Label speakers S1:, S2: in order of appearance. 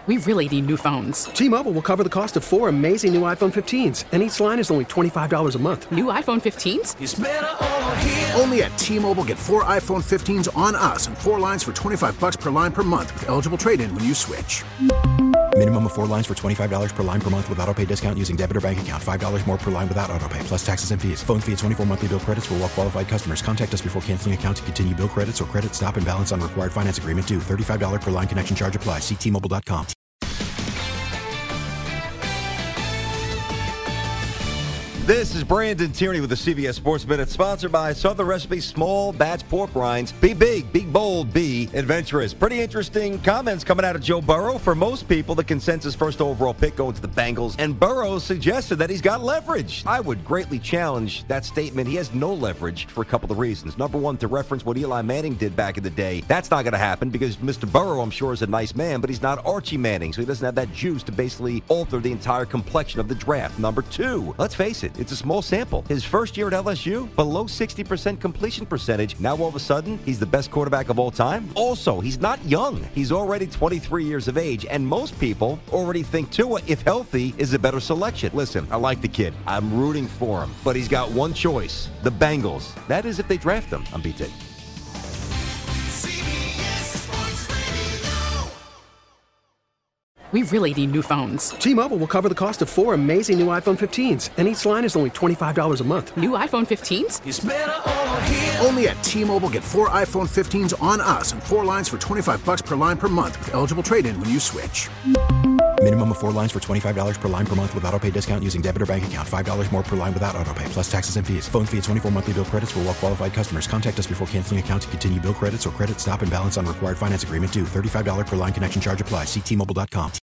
S1: We really need new phones.
S2: T-Mobile will cover the cost of 4 amazing new iPhone 15s, and each line is only $25 a month.
S1: New iPhone 15s?
S3: It's better over here.
S4: Only at T-Mobile, get 4 iPhone 15s on us and 4 lines for $25 per line per month with eligible trade-in when you switch.
S5: Minimum of 4 lines for $25 per line per month with autopay discount using debit or bank account. $5 more per line without autopay, plus taxes and fees. Phone fee at 24 monthly bill credits for well-qualified customers. Contact us before canceling account to continue bill credits or credit stop and balance on required finance agreement due. $35 per line connection charge applies. See T-Mobile.com.
S6: This is Brandon Tierney with the CBS Sports Minute, sponsored by Southern Recipe Small Batch Pork Rinds. Be big, be bold, be adventurous. Pretty interesting comments coming out of Joe Burrow. For most people, the consensus first overall pick going to the Bengals, and Burrow suggested that he's got leverage. I would greatly challenge that statement. He has no leverage for a couple of reasons. Number one, to reference what Eli Manning did back in the day. That's not going to happen because Mr. Burrow, I'm sure, is a nice man, but he's not Archie Manning, so he doesn't have that juice to basically alter the entire complexion of the draft. Number two, let's face it, it's a small sample. His first year at LSU, below 60% completion percentage. Now all of a sudden, he's the best quarterback of all time. Also, he's not young. He's already 23 years of age, and most people already think Tua, if healthy, is a better selection. Listen, I like the kid. I'm rooting for him, but he's got one choice, the Bengals. That is if they draft him. I'm BT.
S1: We really need new phones.
S2: T-Mobile will cover the cost of 4 amazing new iPhone 15s, and each line is only $25 a month.
S1: New iPhone 15s?
S3: It's better over here.
S4: Only at T-Mobile, get 4 iPhone 15s on us and 4 lines for $25 per line per month with eligible trade-in when you switch.
S5: Minimum of 4 lines for $25 per line per month with autopay discount using debit or bank account. $5 more per line without autopay, plus taxes and fees. Phone fee at 24 monthly bill credits for well-qualified customers. Contact us before canceling account to continue bill credits or credit stop and balance on required finance agreement due. $35 per line connection charge applies. See T-Mobile.com.